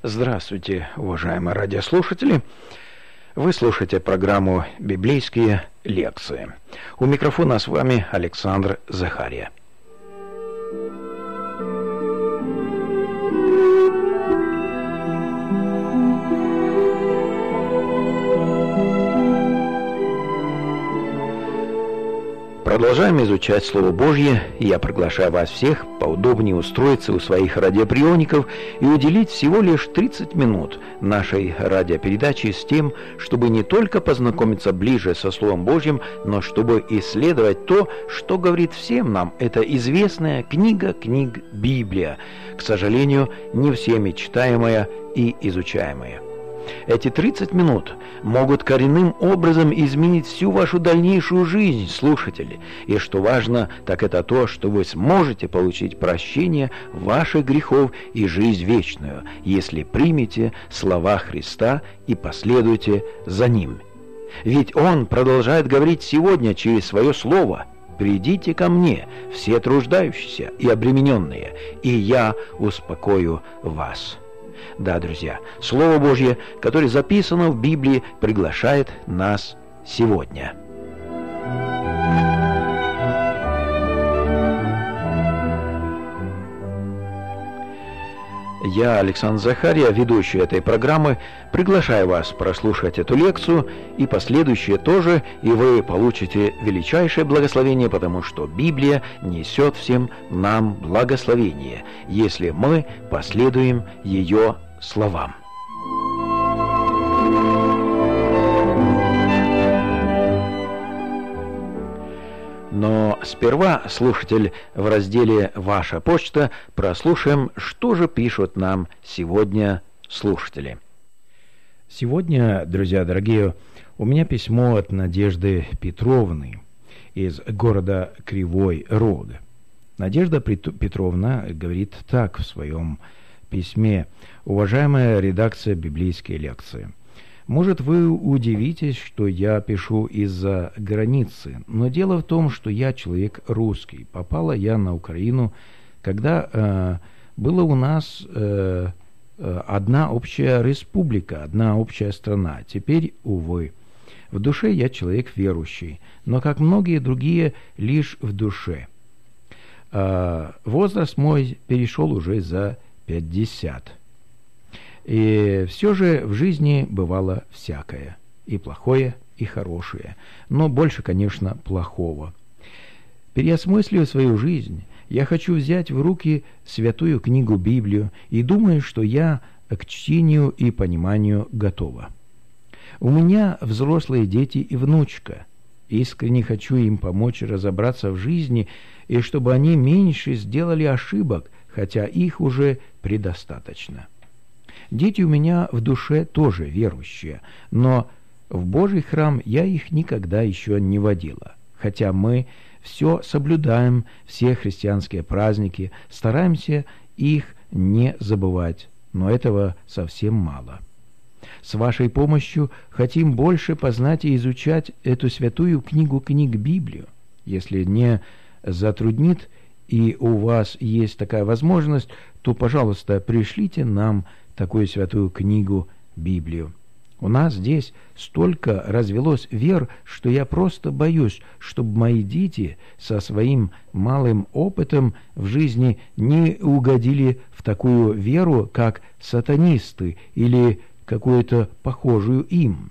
Здравствуйте, уважаемые радиослушатели! Вы слушаете программу «Библейские лекции». У микрофона с вами Александр Захария. Продолжаем изучать Слово Божье, и я приглашаю вас всех поудобнее устроиться у своих радиоприемников и уделить всего лишь 30 минут нашей радиопередачи с тем, чтобы не только познакомиться ближе со Словом Божьим, но чтобы исследовать то, что говорит всем нам эта известная книга книг Библия, к сожалению, не всеми читаемая и изучаемая. Эти 30 минут могут коренным образом изменить всю вашу дальнейшую жизнь, слушатели. И что важно, так это то, что вы сможете получить прощение ваших грехов и жизнь вечную, если примете слова Христа и последуете за Ним. Ведь Он продолжает говорить сегодня через Свое Слово: «Придите ко мне, все труждающиеся и обремененные, и я успокою вас». Да, друзья, Слово Божье, которое записано в Библии, приглашает нас сегодня. Я, Александр Захария, ведущий этой программы, приглашаю вас прослушать эту лекцию и последующие тоже, и вы получите величайшее благословение, потому что Библия несет всем нам благословение, если мы последуем ее словам. Но сперва, слушатель, в разделе «Ваша почта» прослушаем, что же пишут нам сегодня слушатели. Сегодня, друзья дорогие, у меня письмо от Надежды Петровны из города Кривой Рог. Надежда Петровна говорит так в своем письме: «Уважаемая редакция библейской лекции, может, вы удивитесь, что я пишу из-за границы, но дело в том, что я человек русский. Попала я на Украину, когда была у нас одна общая республика, одна общая страна. Теперь, увы, в душе я человек верующий, но, как многие другие, лишь в душе. Возраст мой перешел уже за 50. И все же в жизни бывало всякое, и плохое, и хорошее, но больше, конечно, плохого. Переосмыслив свою жизнь, я хочу взять в руки святую книгу Библию и думаю, что я к чтению и пониманию готова. У меня взрослые дети и внучка. Искренне хочу им помочь разобраться в жизни, и чтобы они меньше сделали ошибок, хотя их уже предостаточно. Дети у меня в душе тоже верующие, но в Божий храм я их никогда еще не водила. Хотя мы все соблюдаем, все христианские праздники, стараемся их не забывать, но этого совсем мало. С вашей помощью хотим больше познать и изучать эту святую книгу книг Библию. Если не затруднит и у вас есть такая возможность, то, пожалуйста, пришлите нам такую святую книгу Библию. У нас здесь столько развелось вер, что я просто боюсь, чтобы мои дети со своим малым опытом в жизни не угодили в такую веру, как сатанисты или какую-то похожую им.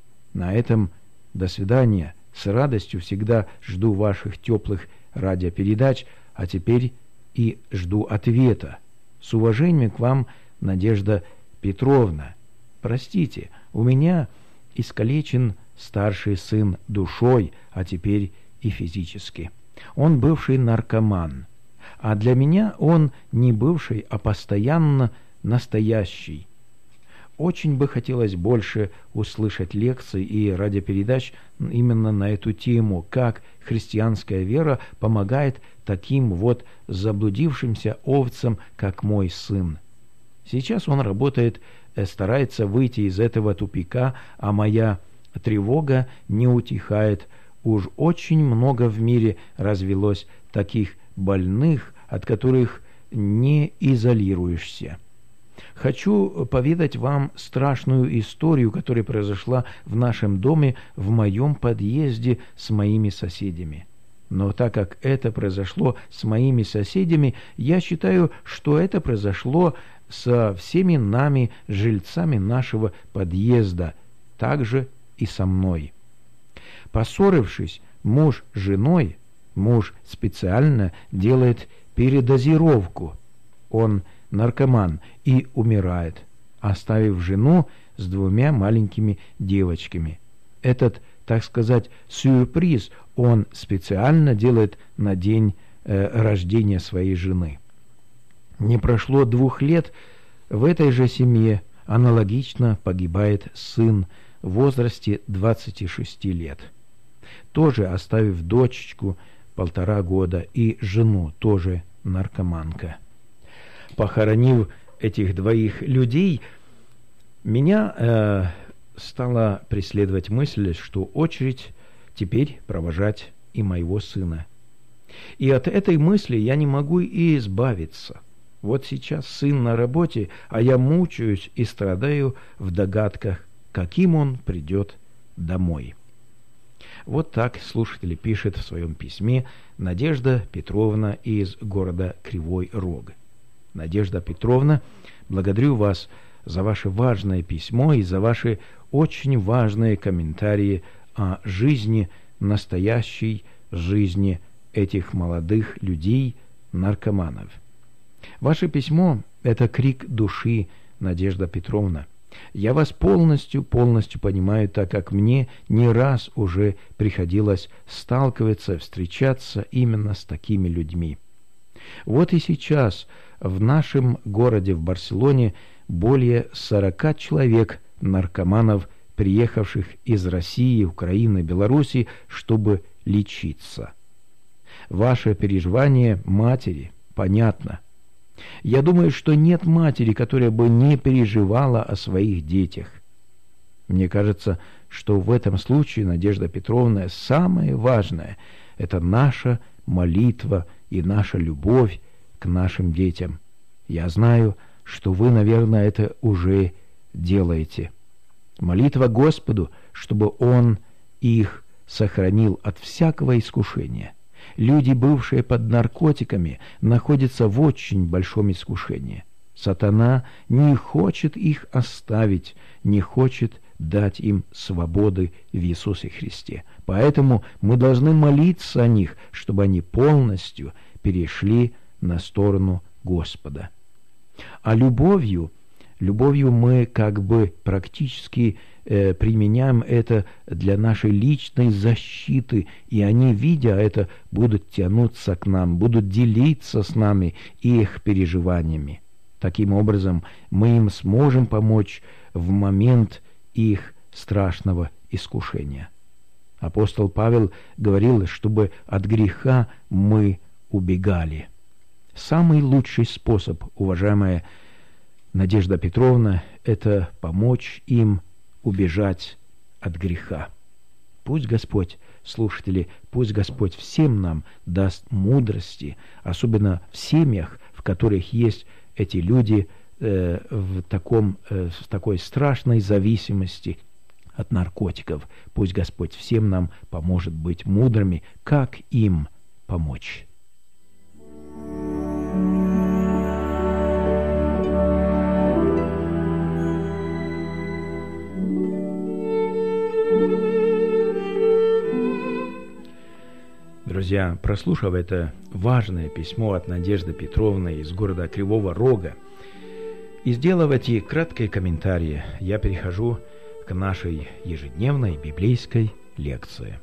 На этом до свидания. С радостью всегда жду ваших теплых радиопередач, а теперь и жду ответа. С уважением к вам, Надежда Петровна. Простите, у меня искалечен старший сын душой, а теперь и физически. Он бывший наркоман, а для меня он не бывший, а постоянно настоящий. Очень бы хотелось больше услышать лекций и радиопередач именно на эту тему, как христианская вера помогает таким вот заблудившимся овцам, как мой сын. Сейчас он работает, старается выйти из этого тупика, а моя тревога не утихает. Уж очень много в мире развелось таких больных, от которых не изолируешься. Хочу поведать вам страшную историю, которая произошла в нашем доме, в моем подъезде с моими соседями. Но так как это произошло с моими соседями, я считаю, что это произошло со всеми нами, жильцами нашего подъезда, также и со мной. Поссорившись, муж с женой, муж специально делает передозировку. Он наркоман и умирает, оставив жену с 2 маленькими девочками. Этот, так сказать, сюрприз он специально делает на день рождения своей жены. Не прошло 2 лет, в этой же семье аналогично погибает сын в возрасте 26 лет, тоже оставив дочечку 1,5 года и жену, тоже наркоманка. Похоронив этих 2 людей, меня стала преследовать мысль, что очередь теперь провожать и моего сына. И от этой мысли я не могу и избавиться. Вот сейчас сын на работе, а я мучаюсь и страдаю в догадках, каким он придет домой. Вот так слушатель пишет в своем письме Надежда Петровна из города Кривой Рог. Надежда Петровна, благодарю вас за ваше важное письмо и за ваши очень важные комментарии о жизни, настоящей жизни этих молодых людей, наркоманов. Ваше письмо – это крик души, Надежда Петровна. Я вас полностью понимаю, так как мне не раз уже приходилось сталкиваться, встречаться именно с такими людьми. Вот и сейчас в нашем городе, в Барселоне, более 40 человек, наркоманов, приехавших из России, Украины, Беларуси, чтобы лечиться. Ваше переживание матери понятно. Я думаю, что нет матери, которая бы не переживала о своих детях. Мне кажется, что в этом случае, Надежда Петровна, самое важное – это наша молитва и наша любовь к нашим детям. Я знаю, что вы, наверное, это уже делаете. Молитва Господу, чтобы Он их сохранил от всякого искушения. Люди, бывшие под наркотиками, находятся в очень большом искушении. Сатана не хочет их оставить, не хочет дать им свободы в Иисусе Христе. Поэтому мы должны молиться о них, чтобы они полностью перешли на сторону Господа. А любовью мы как бы практически применяем это для нашей личной защиты, и они, видя это, будут тянуться к нам, будут делиться с нами их переживаниями. Таким образом, мы им сможем помочь в момент их страшного искушения. Апостол Павел говорил, чтобы от греха мы убегали. Самый лучший способ, уважаемая Надежда Петровна, это помочь им убежать от греха. Пусть Господь, слушатели, пусть Господь всем нам даст мудрости, особенно в семьях, в которых есть эти люди в такой страшной зависимости от наркотиков. Пусть Господь всем нам поможет быть мудрыми, как им помочь. Друзья, прослушав это важное письмо от Надежды Петровны из города Кривого Рога и сделав эти краткие комментарии, я перехожу к нашей ежедневной библейской лекции.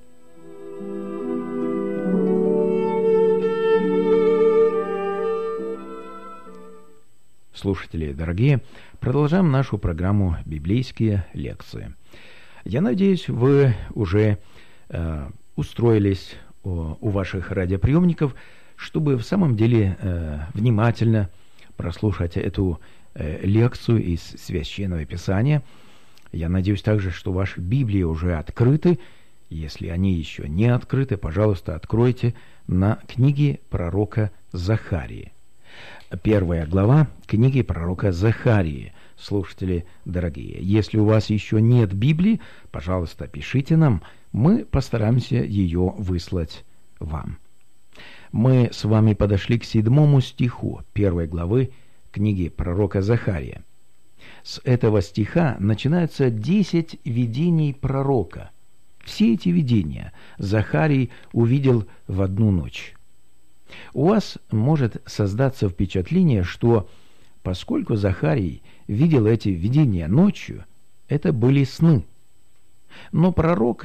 Слушатели дорогие, продолжаем нашу программу «Библейские лекции». Я надеюсь, вы уже устроились у ваших радиоприемников, чтобы в самом деле внимательно прослушать эту лекцию из Священного Писания. Я надеюсь также, что ваши Библии уже открыты. Если они еще не открыты, пожалуйста, откройте на книге пророка Захарии. 1 глава книги пророка Захарии. Слушатели дорогие, если у вас еще нет Библии, пожалуйста, пишите нам, мы постараемся ее выслать вам. Мы с вами подошли к 7 стиху 1 главы книги пророка Захария. С этого стиха начинаются 10 видений пророка. Все эти видения Захарий увидел в одну ночь. У вас может создаться впечатление, что поскольку Захарий видел эти видения ночью, это были сны. Но пророк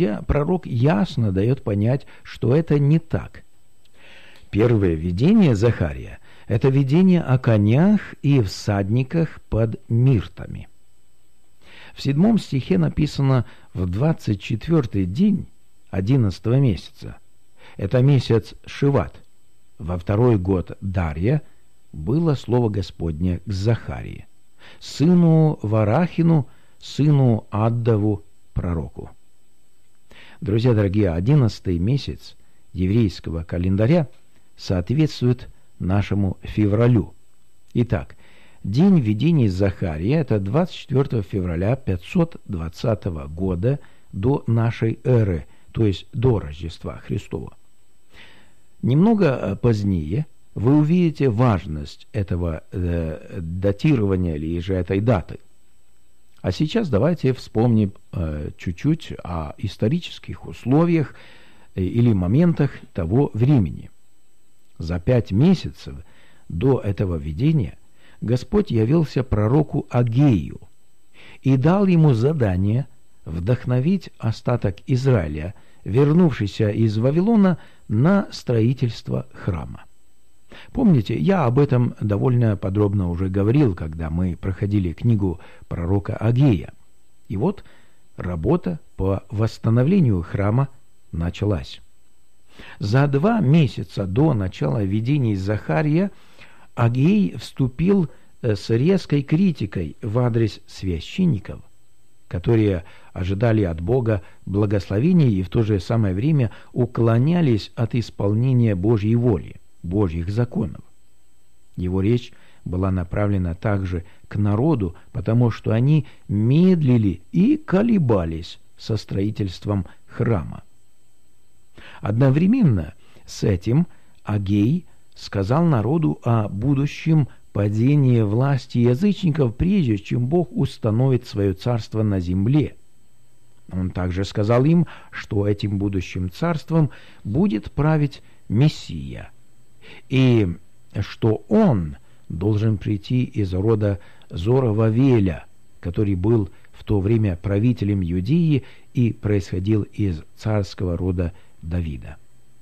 ясно дает понять, что это не так. Первое видение Захария – это видение о конях и всадниках под миртами. В 7 стихе написано «в 24-й день 11-го месяца». Это месяц Шиват. Во 2-й год Дарья было слово Господне к Захарии, сыну Варахину, сыну Аддову, пророку. Друзья дорогие, 11-й месяц еврейского календаря соответствует нашему февралю. Итак, день видений Захария – это 24 февраля 520 года до нашей эры, то есть до Рождества Христова. Немного позднее вы увидите важность этого датирования или же этой даты. А сейчас давайте вспомним чуть-чуть о исторических условиях или моментах того времени. За 5 месяцев до этого видения Господь явился пророку Агею и дал ему задание вдохновить остаток Израиля, вернувшийся из Вавилона, на строительство храма. Помните, я об этом довольно подробно уже говорил, когда мы проходили книгу пророка Агея. И вот работа по восстановлению храма началась. За 2 месяца до начала видений Захария Агей вступил с резкой критикой в адрес священников, которые ожидали от Бога благословения и в то же самое время уклонялись от исполнения Божьей воли, Божьих законов. Его речь была направлена также к народу, потому что они медлили и колебались со строительством храма. Одновременно с этим Агей сказал народу о будущем падении власти язычников, прежде чем Бог установит свое царство на земле. Он также сказал им, что этим будущим царством будет править Мессия, и что он должен прийти из рода Зоровавеля, который был в то время правителем Иудеи и происходил из царского рода Давида.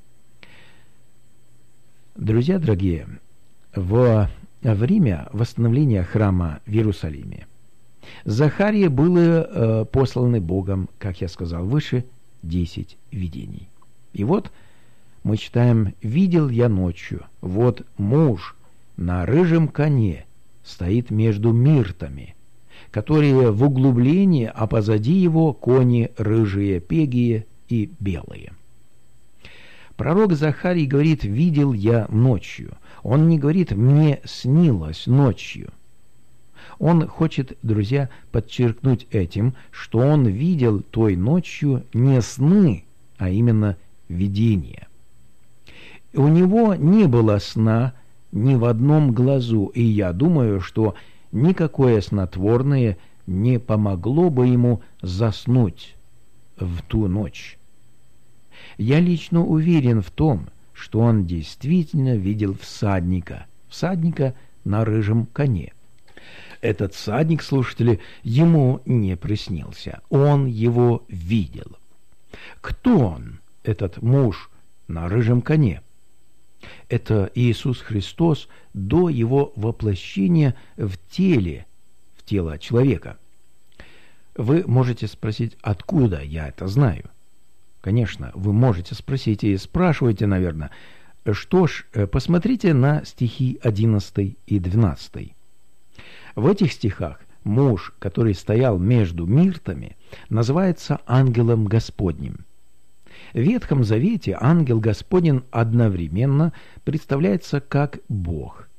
Друзья дорогие, во время восстановления храма в Иерусалиме Захарии было посланы Богом, как я сказал выше, 10 видений. И вот мы читаем: «Видел я ночью, вот муж на рыжем коне стоит между миртами, которые в углублении, а позади его кони рыжие, пегие и белые». Пророк Захарий говорит: «Видел я ночью». Он не говорит: «Мне снилось ночью». Он хочет, друзья, подчеркнуть этим, что он видел той ночью не сны, а именно видение. У него не было сна ни в одном глазу, и я думаю, что никакое снотворное не помогло бы ему заснуть в ту ночь. Я лично уверен в том, что он действительно видел всадника на рыжем коне. Этот всадник, слушатели, ему не приснился, он его видел. Кто он, этот муж на рыжем коне? Это Иисус Христос до его воплощения в тело человека. Вы можете спросить, откуда я это знаю? Конечно, вы можете спросить и спрашиваете, наверное. Что ж, посмотрите на стихи 11 и 12. В этих стихах муж, который стоял между миртами, называется ангелом Господним. В Ветхом Завете ангел Господень одновременно представляется как Бог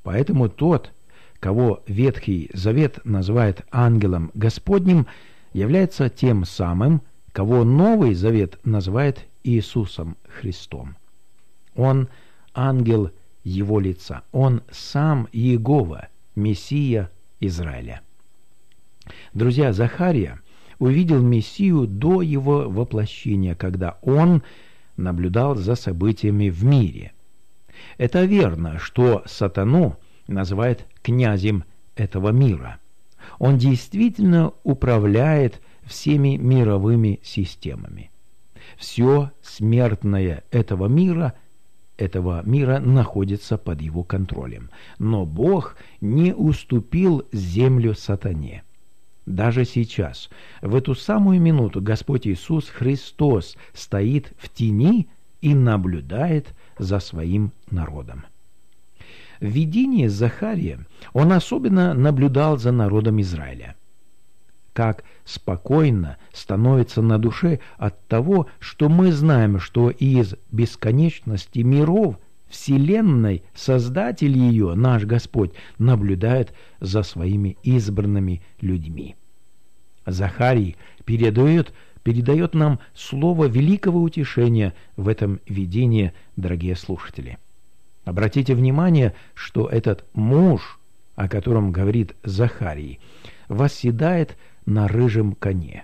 Поэтому тот, кого Ветхий Завет называет ангелом Господним, является тем самым, кого Новый Завет называет Иисусом Христом. Он ангел Его лица, Он сам Иегова, Мессия Израиля. Друзья, Захария увидел Мессию до его воплощения, когда он наблюдал за событиями в мире. Это верно, что сатану называют князем этого мира. Он действительно управляет всеми мировыми системами. Все смертное этого мира находится под его контролем. Но Бог не уступил землю сатане. Даже сейчас, в эту самую минуту, Господь Иисус Христос стоит в тени и наблюдает за своим народом. В видении Захария он особенно наблюдал за народом Израиля. Как спокойно становится на душе от того, что мы знаем, что из бесконечности миров Вселенной Создатель ее, наш Господь, наблюдает за своими избранными людьми. Захарий передает нам слово великого утешения в этом видении, дорогие слушатели. Обратите внимание, что этот муж, о котором говорит Захарий, восседает на рыжем коне.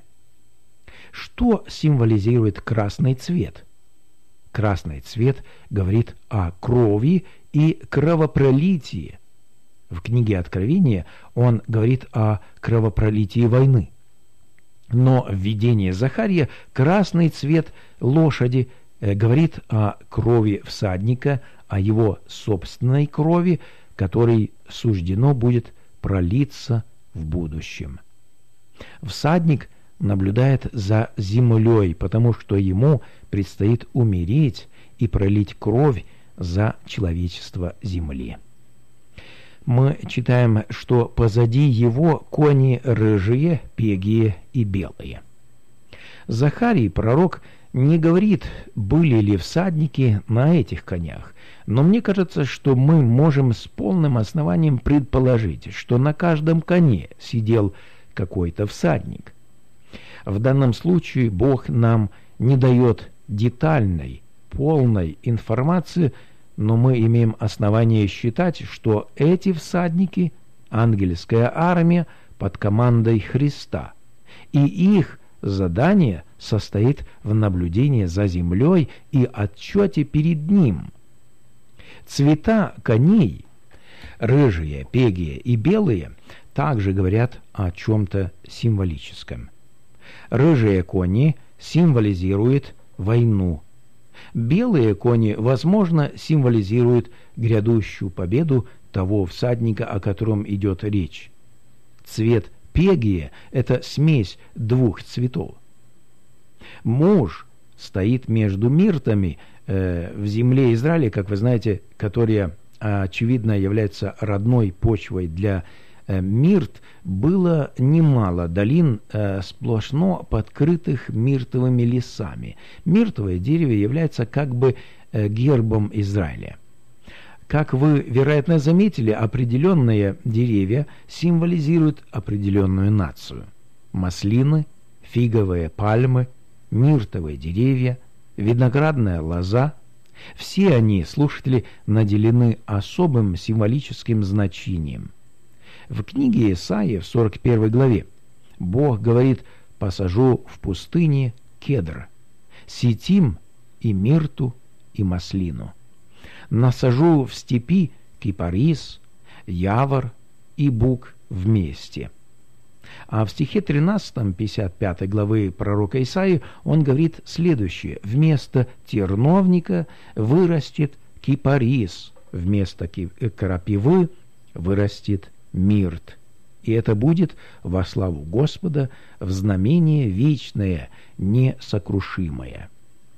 Что символизирует красный цвет? Красный цвет говорит о крови и кровопролитии. В книге Откровения он говорит о кровопролитии войны. Но в видении Захария красный цвет лошади говорит о крови всадника, о его собственной крови, которой суждено будет пролиться в будущем. Всадник наблюдает за землей, потому что ему предстоит умереть и пролить кровь за человечество земли. Мы читаем, что позади его кони рыжие, пегие и белые. Захарий, пророк, не говорит, были ли всадники на этих конях, но мне кажется, что мы можем с полным основанием предположить, что на каждом коне сидел какой-то всадник. В данном случае Бог нам не дает детальной, полной информации, но мы имеем основание считать, что эти всадники – ангельская армия под командой Христа, и их задание состоит в наблюдении за землей и отчете перед Ним. Цвета коней – рыжие, пегие и белые – также говорят о чем-то символическом. Рыжие кони символизируют войну. Белые кони, возможно, символизируют грядущую победу того всадника, о котором идет речь. Цвет пегия – это смесь двух цветов. Муж стоит между миртами в земле Израиля, как вы знаете, которая, очевидно, является родной почвой для мирт. Было немало долин, сплошно подкрытых миртовыми лесами. Миртовое дерево является как бы гербом Израиля. Как вы, вероятно, заметили, определенные деревья символизируют определенную нацию. Маслины, фиговые пальмы, миртовые деревья, виноградная лоза – все они, слушатели, наделены особым символическим значением. В книге Исаии, в 41 главе, Бог говорит: «Посажу в пустыне кедр, ситим и мирту и маслину. Насажу в степи кипарис, явор и бук вместе». А в стихе 13, 55 главы пророка Исаии он говорит следующее: «Вместо терновника вырастет кипарис, вместо крапивы вырастет мирт, и это будет во славу Господа, в знамение вечное, несокрушимое».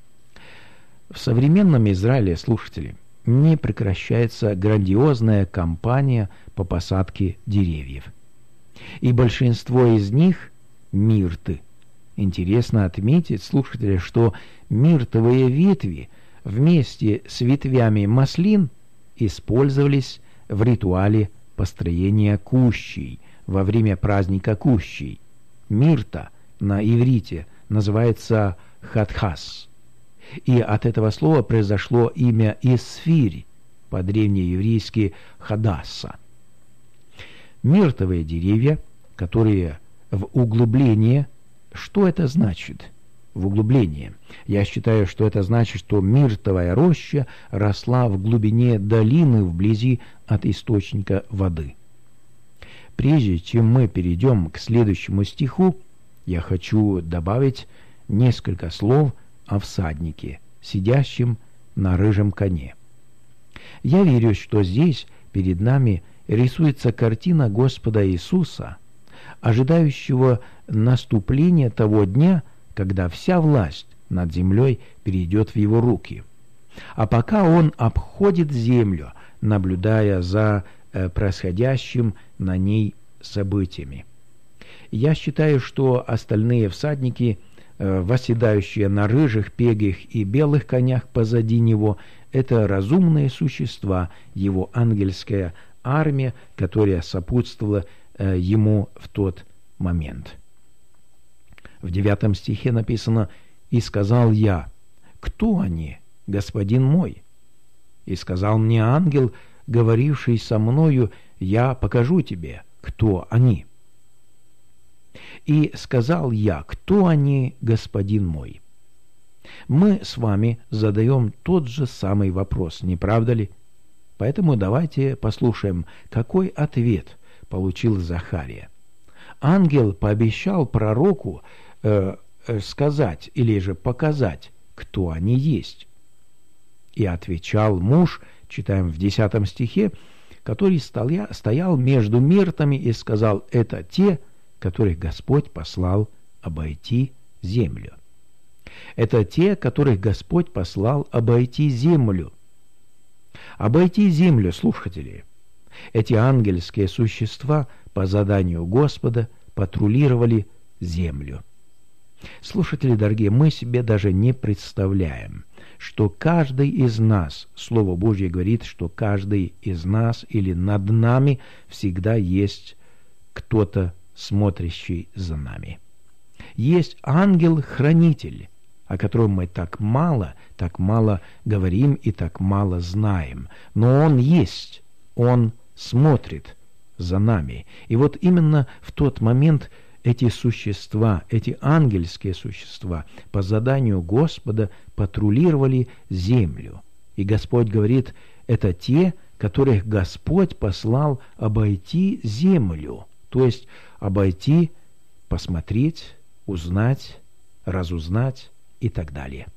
В современном Израиле, слушатели, не прекращается грандиозная кампания по посадке деревьев. И большинство из них – мирты. Интересно отметить, слушатели, что миртовые ветви вместе с ветвями маслин использовались в ритуале построения кущей во время праздника кущей. Мирта на иврите называется хатхас. И от этого слова произошло имя Исфирь, по-древнееврейски хадасса. Миртовые деревья, которые в углубление. Что это значит? В углубление. Я считаю, что это значит, что миртовая роща росла в глубине долины вблизи от источника воды. Прежде чем мы перейдем к следующему стиху, я хочу добавить несколько слов о всаднике, сидящем на рыжем коне. Я верю, что здесь перед нами рисуется картина Господа Иисуса, ожидающего наступления того дня, когда вся власть над землей перейдет в его руки. А пока он обходит землю, наблюдая за происходящим на ней событиями. Я считаю, что остальные всадники, восседающие на рыжих, пегих и белых конях позади него, это разумные существа, его ангельская армия, которая сопутствовала ему в тот момент. В 9 стихе написано: «И сказал я: кто они, господин мой? И сказал мне ангел, говоривший со мною: я покажу тебе, кто они. И сказал я: кто они, господин мой?» Мы с вами задаем тот же самый вопрос, не правда ли? Поэтому давайте послушаем, какой ответ получил Захария. Ангел пообещал пророку сказать или же показать, кто они есть. И отвечал муж, читаем в 10 стихе, который стоял между миртами и сказал: это те, которых Господь послал обойти землю. Это те, которых Господь послал обойти землю. Обойти землю, слушатели. Эти ангельские существа по заданию Господа патрулировали землю. Слушатели дорогие, мы себе даже не представляем, что каждый из нас, Слово Божье говорит, что каждый из нас или над нами всегда есть кто-то, смотрящий за нами. Есть ангел-хранитель, о котором мы так мало говорим и так мало знаем. Но он есть, он смотрит за нами. И вот именно в тот момент эти существа, эти ангельские существа по заданию Господа патрулировали землю. И Господь говорит: это те, которых Господь послал обойти землю. То есть обойти, посмотреть, узнать, разузнать и так далее.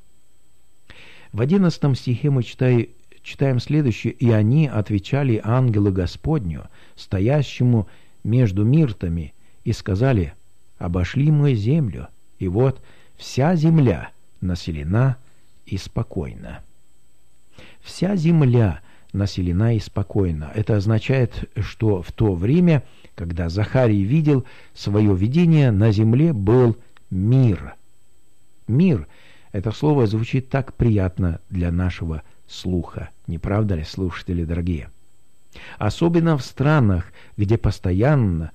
В 11 стихе мы читаем следующее: «И они отвечали ангелу Господню, стоящему между миртами, и сказали: обошли мы землю, и вот вся земля населена и спокойна». Вся земля населена и спокойна. Это означает, что в то время, когда Захарий видел свое видение, на земле был мир. Мир – это слово звучит так приятно для нашего слуха, не правда ли, слушатели дорогие? Особенно в странах, где постоянно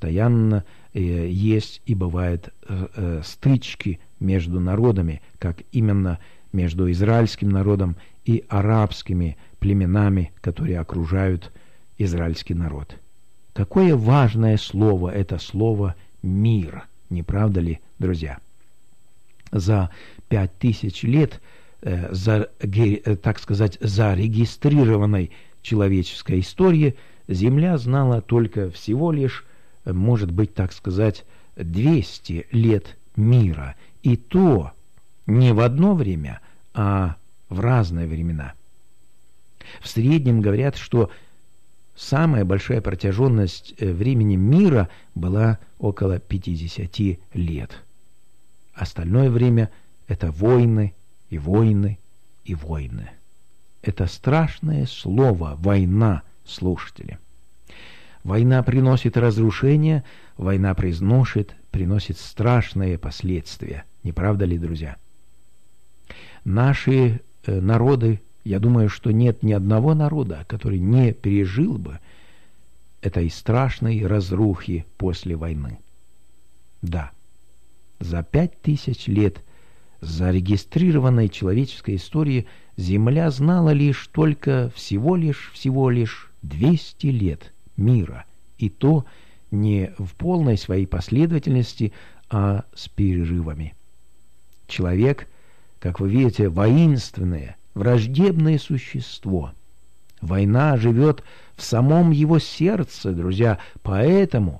есть и бывают стычки между народами, как именно между израильским народом и арабскими племенами, которые окружают израильский народ. Какое важное слово это слово «мир», не правда ли, друзья? За 5000 лет, так сказать, зарегистрированной человеческой истории Земля знала только всего лишь, может быть, так сказать, 200 лет мира. И то не в одно время, а в разные времена. В среднем говорят, что самая большая протяженность времени мира была около 50 лет. Остальное время – это войны и войны и войны. Это страшное слово «война», слушатели. Война приносит разрушение, война приносит страшные последствия. Не правда ли, друзья? Наши народы Я думаю, что нет ни одного народа, который не пережил бы этой страшной разрухи после войны. Да, за 5000 лет зарегистрированной человеческой истории Земля знала всего лишь 200 лет мира, и то не в полной своей последовательности, а с перерывами. Человек, как вы видите, воинственное, враждебное существо. Война живет в самом его сердце, друзья, поэтому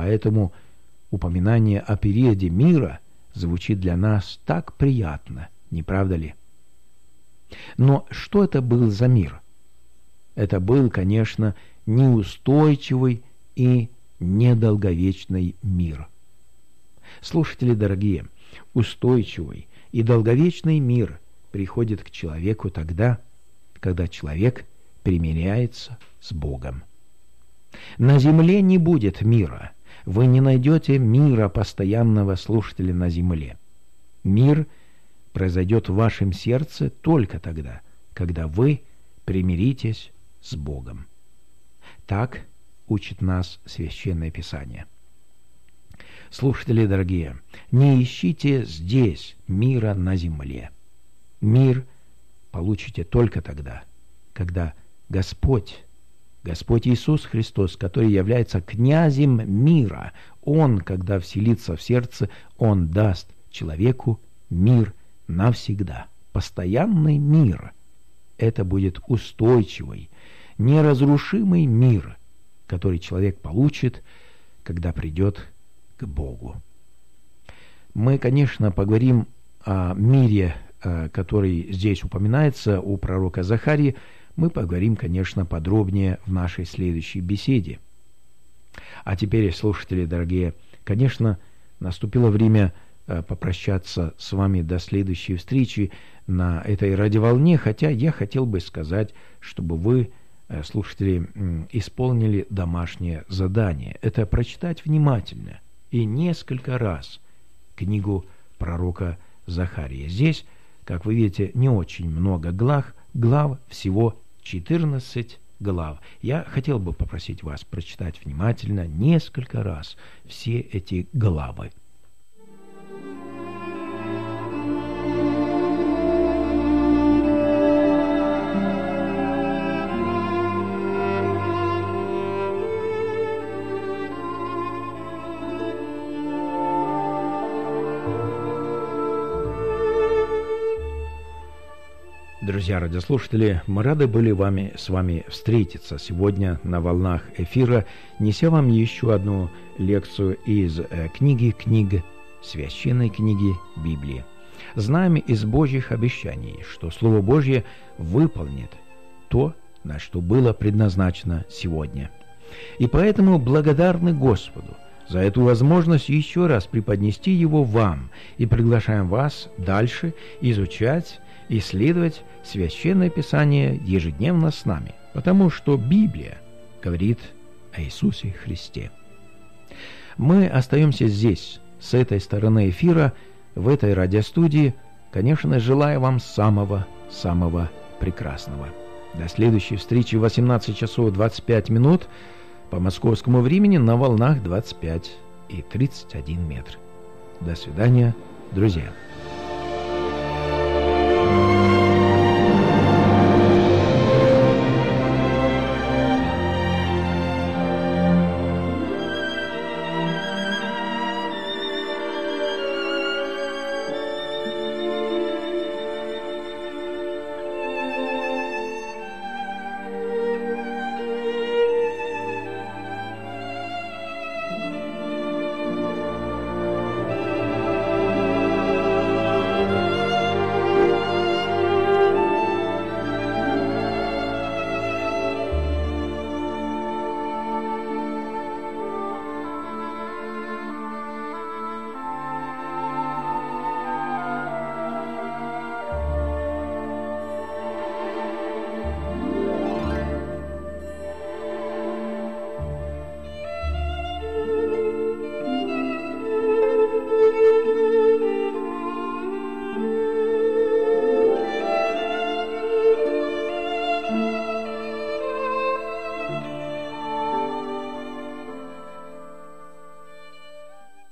упоминание о периоде мира звучит для нас так приятно, не правда ли? Но что это был за мир? Это был, конечно, неустойчивый и недолговечный мир. Слушатели дорогие, устойчивый и долговечный мир приходит к человеку тогда, когда человек примиряется с Богом. На земле не будет мира. Вы не найдете мира постоянного, слушателя, на земле. Мир произойдет в вашем сердце только тогда, когда вы примиритесь с Богом. Так учит нас Священное Писание. Слушатели дорогие, не ищите здесь мира на земле. Мир получите только тогда, когда Господь Иисус Христос, который является князем мира, Он, когда вселится в сердце, Он даст человеку мир навсегда. Постоянный мир. Это будет устойчивый, неразрушимый мир, который человек получит, когда придет к Богу. Мы, конечно, поговорим о мире, который здесь упоминается у пророка Захарии. Мы поговорим, конечно, подробнее в нашей следующей беседе. А теперь, слушатели дорогие, конечно, наступило время попрощаться с вами до следующей встречи на этой радиоволне, хотя я хотел бы сказать, чтобы вы, слушатели, исполнили домашнее задание. Это прочитать внимательно и несколько раз книгу пророка Захария. Здесь, как вы видите, не очень много глав, всего 14 глав. Я хотел бы попросить вас прочитать внимательно несколько раз все эти главы. Друзья радиослушатели, мы рады были с вами встретиться сегодня на волнах эфира, неся вам еще одну лекцию из книги Священной книги Библии. Знаем из Божьих обещаний, что Слово Божье выполнит то, на что было предназначено сегодня. И поэтому благодарны Господу за эту возможность еще раз преподнести его вам и приглашаем вас дальше изучать, исследовать Священное Писание ежедневно с нами, потому что Библия говорит о Иисусе Христе. Мы остаемся здесь, с этой стороны эфира, в этой радиостудии, конечно, желаю вам самого прекрасного. До следующей встречи в 18 часов 25 минут по московскому времени на волнах 25 и 31 метр. До свидания, друзья.